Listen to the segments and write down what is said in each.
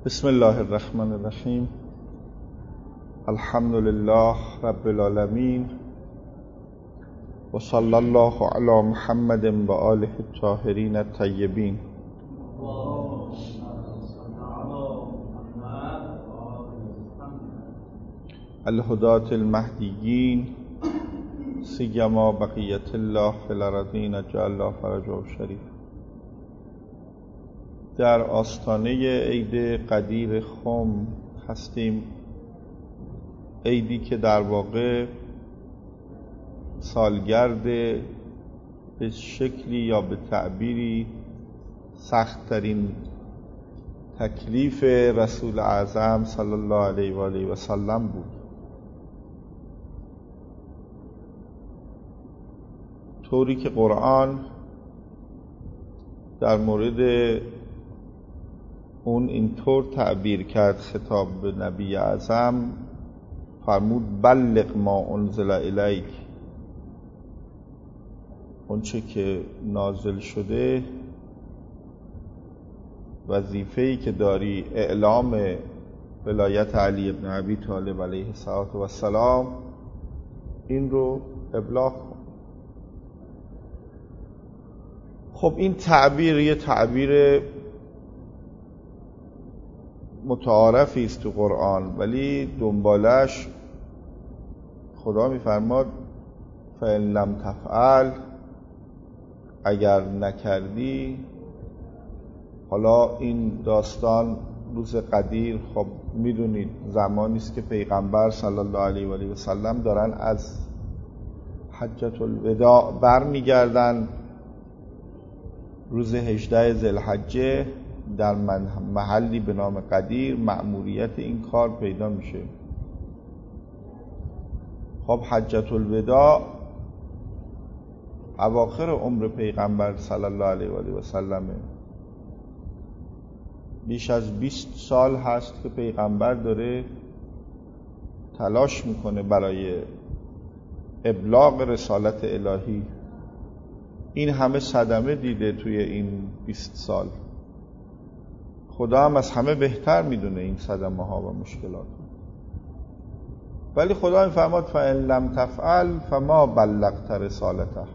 بسم الله الرحمن الرحیم. الحمد لله رب العالمین و صلی الله علی محمد و آله الطاهرین الطیبین. الهداة المهدیین سیما بقیت الله فی الارضین اجعل الله فرجه شریف. در آستانه عید قدیر خم هستیم، عیدی که در واقع سالگرد به شکلی یا به تعبیری سخت‌ترین تکلیف رسول اعظم صلی الله علیه و آله و سلم بود. طوری که قرآن در مورد اون اینطور تعبیر کرد، خطاب به نبی اعظم فرمود بلغ ما انزل الیک، اون چه که نازل شده، وظیفه‌ای که داری اعلام ولایت علی ابن ابی طالب علیه السلام، این رو ابلاغ کن. خب این تعبیر یه تعبیر متعارفی است تو قرآن، ولی دنبالش خدا میفرماد فإن لم تفعل، اگر نکردی. حالا این داستان روز قدیر، خب میدونید زمانی است که پیغمبر صلی الله علیه و آله و سلم دارن از حجة الوداع برمیگردن. روز 18 ذوالحجه در محلی به نام قدیر مأموریت این کار پیدا میشه. خب حجة الوداع اواخر عمر پیغمبر صلی الله علیه و آله و سلم، بیش از 20 سال هست که پیغمبر داره تلاش میکنه برای ابلاغ رسالت الهی. این همه صدمه دیده توی این 20 سال. خدا هم از همه بهتر میدونه این صدمه ها و مشکلات، ولی خدا میفرماد فإن لم تفعل فما بلغت رسالته،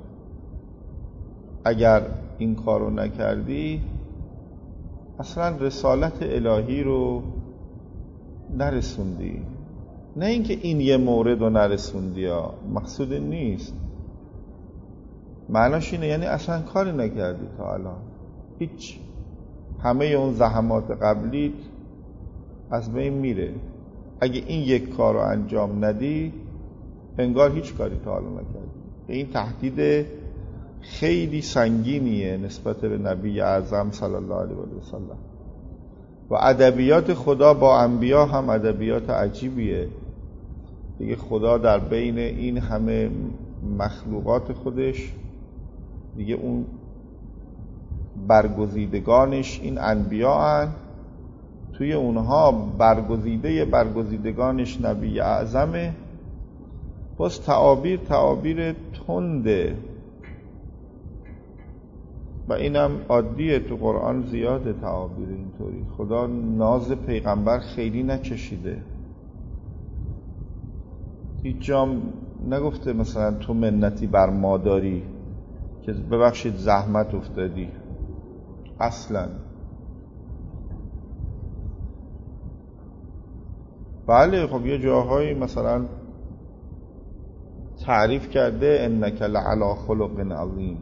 اگر این کارو نکردی اصلا رسالت الهی رو نرسوندی. نه اینکه این یه مورد رو نرسوندی، مقصود نیست، معناش اینه یعنی اصلا کاری نکردی تا الان، هیچ، همه اون زحمات قبلیت از بین میره. اگه این یک کار رو انجام ندی انگار هیچ کاری تا حالا نکردی. این تهدید خیلی سنگینیه نسبت به نبی اعظم صلی الله علیه و سلم. و ادبیات خدا با انبیا هم ادبیات عجیبیه دیگه. خدا در بین این همه مخلوقات خودش دیگه اون برگزیدگانش این انبیا هن، توی اونها برگزیدگانش نبی اعظمه. باز تعابیر تنده و اینم عادیه تو قرآن، زیاده تعابیر اینطوری. خدا ناز پیغمبر خیلی نکشیده، هیچ جام نگفته مثلا تو منتی بر ما داری که ببخشید زحمت افتادی، اصلا. بله خب یه جاهایی مثلا تعریف کرده انک لعلی خلق عظیم،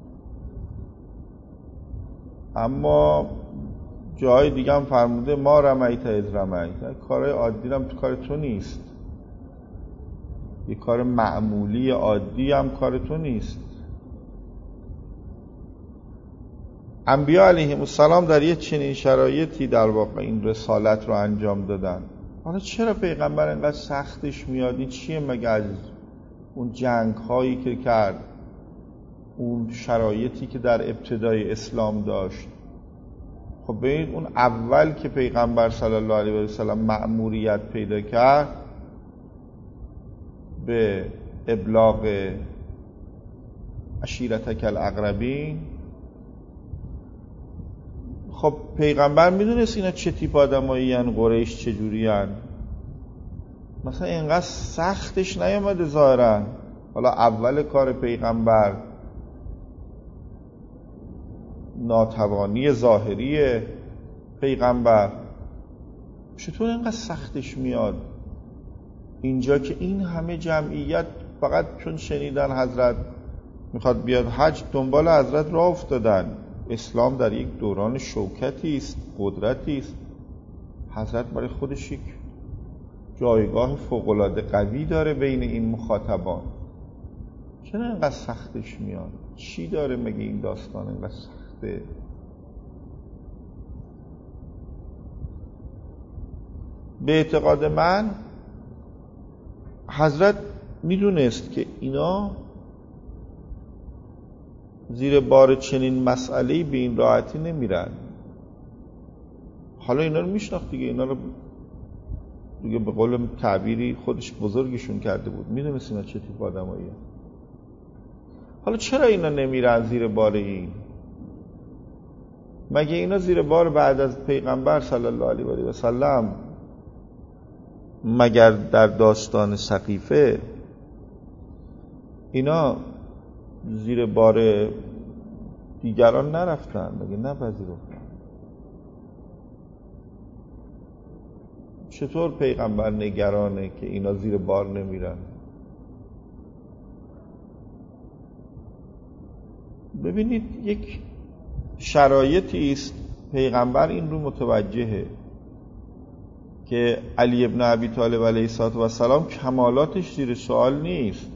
اما جای دیگه هم فرموده ما رمیت اذ رمیت. کارهای عادی هم تو کار تو نیست، یه کار معمولی عادی هم کار تو نیست. انبیا علیهم السلام در یه چنین شرایطی در واقع این رسالت رو انجام دادن. حالا چرا پیغمبر اینقدر سختش میاد؟ این چیه مگه از اون جنگ هایی که کرد، اون شرایطی که در ابتدای اسلام داشت؟ خب ببینید اون اول که پیغمبر صلی الله علیه و سلم مأموریت پیدا کرد به ابلاغ عشیرتک الاقربین، خب پیغمبر میدونست اینا چه تیپ آدمایی هن، قریش چجوری هن، مثلا اینقدر سختش نیامده ظاهرا. حالا اول کار پیغمبر ناتوانی ظاهری پیغمبر، چطور اینقدر سختش میاد اینجا که این همه جمعیت فقط چون شنیدن حضرت میخواد بیاد حج دنبال حضرت راه افتادن. اسلام در یک دوران شوکتی است، قدرتی است. حضرت برای خودش یک جایگاه فوق‌العاده قوی داره بین این مخاطبان. چرا اینقدر سختش میاد؟ چی داره مگه این داستان اینقدر سخته؟ به اعتقاد من حضرت میدونست که اینا زیر بار چنین مسئله‌ای به این راحتی نمیرن. حالا اینا رو میشناخت دیگه، اینا رو دیگه به قول تعبیری خودش بزرگشون کرده بود، میدونست اینا چه تیپ آدماییه. حالا چرا اینا نمیرن زیر بار این؟ مگه اینا زیر بار بعد از پیغمبر صلی الله علیه و سلم مگر در داستان سقیفه اینا زیر بار دیگران نرفتن؟ مگه نپذیرفتن؟ چطور پیغمبر نگرانه که اینا زیر بار نمیرن؟ ببینید یک شرایطی است پیغمبر این رو متوجهه که علی ابن ابی طالب علیه السلام کمالاتش زیر سوال نیست.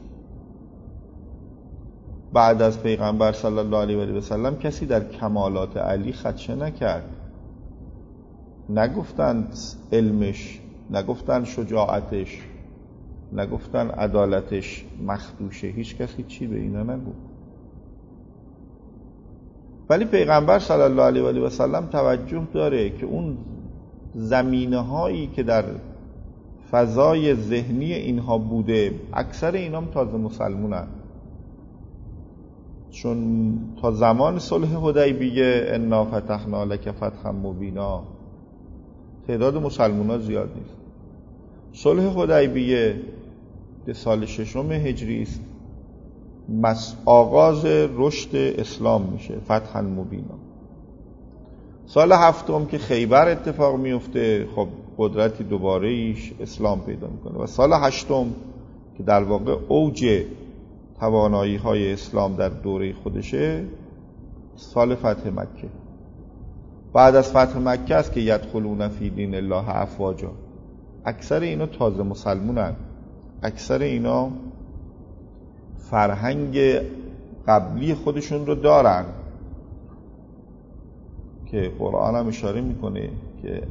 بعد از پیغمبر صلی الله علیه و سلم کسی در کمالات علی خدشه نکرد. نگفتن علمش، نگفتن شجاعتش، نگفتن عدالتش مخدوشه، هیچ کسی چی به اینا نگفت. ولی پیغمبر صلی الله علیه و سلم توجه داره که اون زمینه هایی که در فضای ذهنی اینها بوده، اکثر اینا هم تازه مسلمونن. چون تا زمان صلح حدیبیه انا فتحنا لک فتحا مبینا تعداد مسلمونا زیاد نیست. صلح حدیبیه به سال 6 هجری است، آغاز رشد اسلام میشه، فتحا مبینا. سال 7 که خیبر اتفاق میفته، خب قدرتی دوباره ایش اسلام پیدا میکنه و سال 8 که در واقع اوج توانایی های اسلام در دوره خودشه، سال فتح مکه. بعد از فتح مکه است که یدخلون فی دین الله افواجا. اکثر اینا تازه مسلمونن، اکثر اینا فرهنگ قبلی خودشون رو دارن که قرآن هم اشاره میکنه که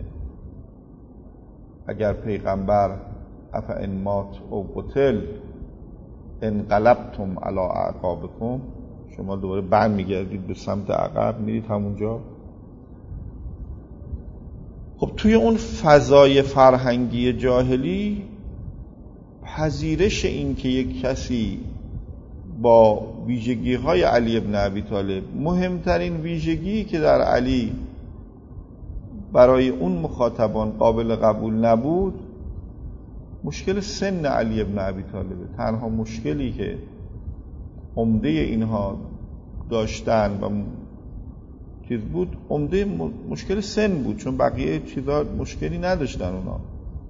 اگر پیغمبر افئن مات او قتل انقلبتم علی اعقابکم، شما دوباره بند میگردید به سمت عقب، میرید همونجا. خب توی اون فضای فرهنگی جاهلی پذیرش این که یک کسی با ویژگی های علی ابن ابی طالب، مهمترین ویژگی که در علی برای اون مخاطبان قابل قبول نبود، مشکل سن علی ابن ابی طالبه. تنها مشکلی که عمده اینها داشتن و چیز بود، عمده مشکل سن بود، چون بقیه چیزا مشکلی نداشتن اونا.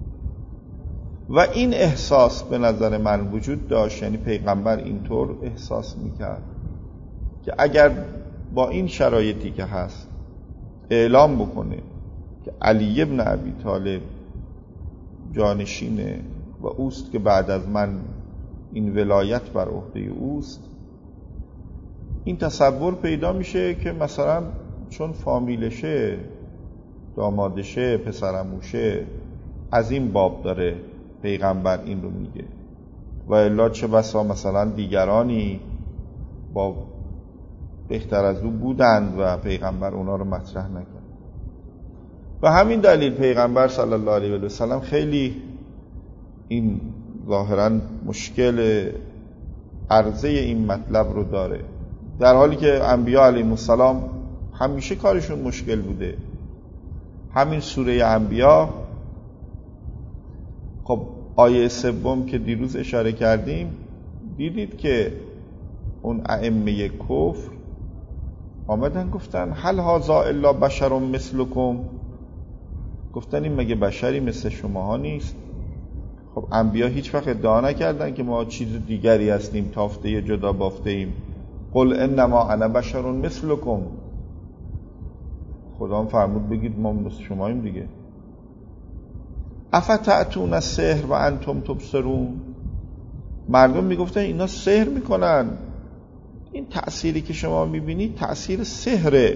و این احساس به نظر من وجود داشت، یعنی پیغمبر اینطور احساس میکرد که اگر با این شرایطی که هست اعلام بکنه که علی ابن ابی طالب جانشینه و اوست که بعد از من این ولایت بر عهده اوست، این تصور پیدا میشه که مثلا چون فامیلشه، دامادشه، پسرعموشه، از این باب داره پیغمبر این رو میگه. و الا چه بسا مثلا دیگرانی با بهتر از او بودند و پیغمبر اونا رو مطرح نکرد. و همین دلیل پیغمبر صلی الله علیه و سلم خیلی این ظاهرا مشکل عرضه این مطلب رو داره، در حالی که انبیاء علیهم السلام همیشه کارشون مشکل بوده. همین سوره انبیا، خب آیه سوم که دیروز اشاره کردیم، دیدید که اون ائمه کفر آمدن گفتن هل هذا الا بشر مثلکم، گفتن این مگه بشری مثل شماها نیست؟ خب انبیا هیچ وقت ادعا نکردن که ما چیز دیگری هستیم، تافته جدا بافته ایم. قل انما انا بشر مثلکم، خدا هم فرمود بگید ما مثل شماییم دیگه. افتأتون السحر و انتم تبصرون، مردم میگفتن اینا سحر میکنن، این تأثیری که شما میبینید تأثیر سحره.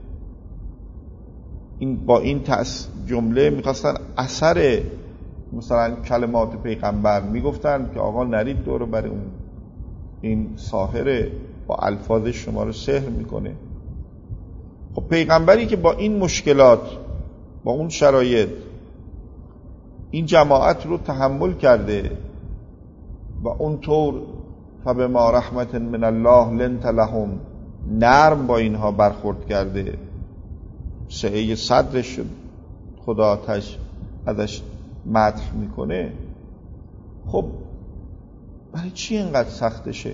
این با این جمله میخواستن اثر مثلا کلمات پیغمبر، میگفتن که آقا نرید دور بر اون، این ساحره با الفاظ شما رو سحر میکنه. خب پیغمبری که با این مشکلات، با اون شرایط این جماعت رو تحمل کرده و اونطور فبما رحمت من الله لنت لهم، نرم با اینها برخورد کرده، سعه صدرش خدا ازش مدح میکنه، خب برای چی اینقدر سختشه؟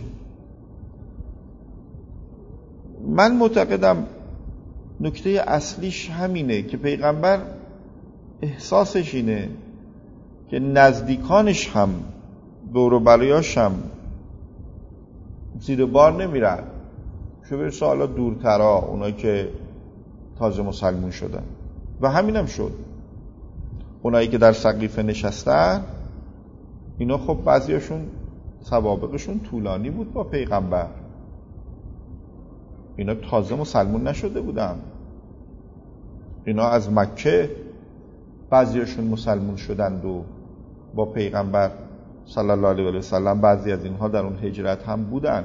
من معتقدم نکته اصلیش همینه که پیغمبر احساسش اینه که نزدیکانش هم دور و بریاش هم زیر بار نمیرن، چه برسه حالا دورترا اونایی که تازه مسلمون شدن. و همینم شد. اونایی که در سقیفه نشستن اینا خب بعضیاشون سوابقشون طولانی بود با پیغمبر، اینا تازه مسلمون نشده بودن، اینا از مکه بعضیاشون مسلمون شدند و با پیغمبر صلی الله علیه و سلم، بعضی از اینها در اون هجرت هم بودن،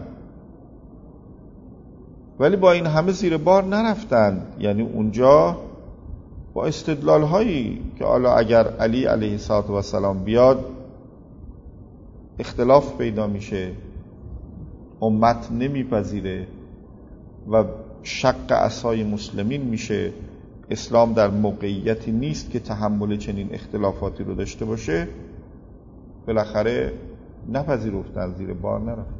ولی با این همه زیر بار نرفتند. یعنی اونجا با استدلال هایی که حالا اگر علی علیه السلام بیاد اختلاف پیدا میشه، امت نمیپذیره و شق عصای مسلمین میشه، اسلام در موقعیتی نیست که تحمل چنین اختلافاتی رو داشته باشه، بالاخره نپذیرفتن، زیر بار نرفتن.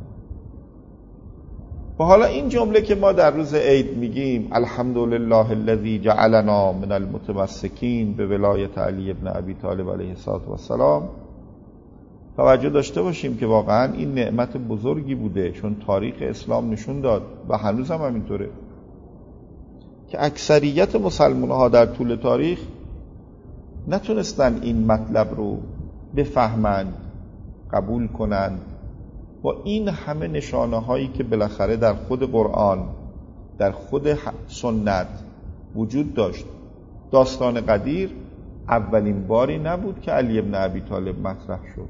و حالا این جمله که ما در روز عید میگیم الحمدلله الذی جعلنا من المتمسکین به ولایت علی ابن ابی طالب علیه السلام، توجه داشته باشیم که واقعا این نعمت بزرگی بوده، چون تاریخ اسلام نشون داد و هنوز هم همینطوره که اکثریت مسلمان ها در طول تاریخ نتونستن این مطلب رو بفهمند، قبول کنند. با این همه نشانه هایی که بالاخره در خود قرآن، در خود سنت وجود داشت. داستان قدیر اولین باری نبود که علی ابن ابی طالب مطرح شد.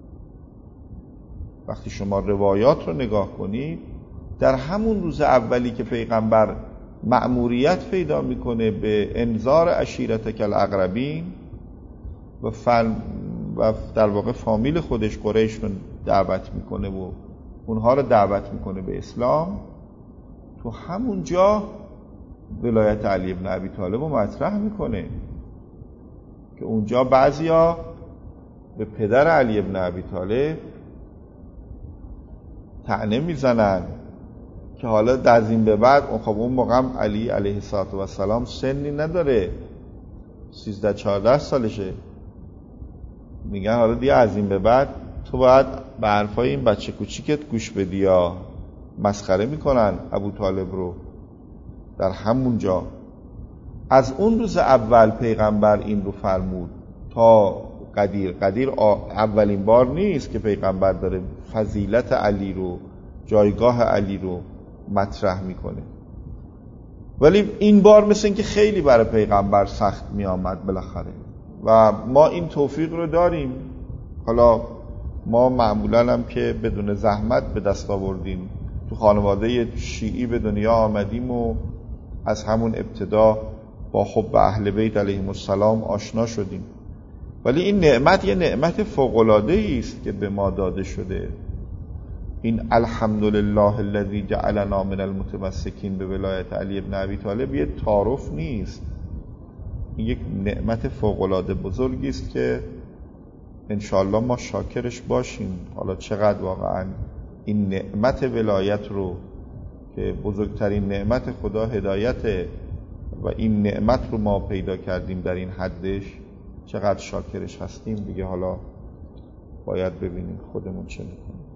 وقتی شما روایات رو نگاه کنید، در همون روز اولی که پیغمبر مأموریت پیدا میکنه به انذار عشیرتک الاقربین و در واقع فامیل خودش قریش رو دعوت میکنه و اونها رو دعوت میکنه به اسلام، تو همون جا ولایت علی ابن ابی طالب رو مطرح میکنه که اونجا بعضیا به پدر علی ابن ابی طالب طعنه میزنن که حالا از این به بعد، خب اون موقع علی علیه السلام سنی نداره، 13-14 سالشه، میگن حالا دیگه از این به بعد تو باید به حرفای این بچه کوچیکت گوش بدی، یا مسخره میکنن ابو طالب رو. در همون جا از اون روز اول پیغمبر این رو فرمود تا قدیر اولین بار نیست که پیغمبر داره فضیلت علی رو، جایگاه علی رو مطرح میکنه، ولی این بار مثل این که خیلی برای پیغمبر سخت میامد بالاخره. و ما این توفیق رو داریم، حالا ما معمولا هم که بدون زحمت به دست آوردیم، تو خانواده شیعی به دنیا آمدیم و از همون ابتدا با حب اهل بیت علیهم السلام آشنا شدیم، ولی این نعمت یه نعمت فوق‌العاده‌ای است که به ما داده شده این الحمدلله الذی جعلنا من المتمسکین به ولایت علی بن ابی طالب یه تعارف نیست، این یک نعمت فوق‌العاده بزرگی است که انشاءالله ما شاکرش باشیم. حالا چقدر واقعا این نعمت ولایت رو که بزرگترین نعمت خدا هدایت و این نعمت رو ما پیدا کردیم در این حدش، چقدر شاکرش هستیم دیگه. حالا باید ببینیم خودمون چه میکنیم.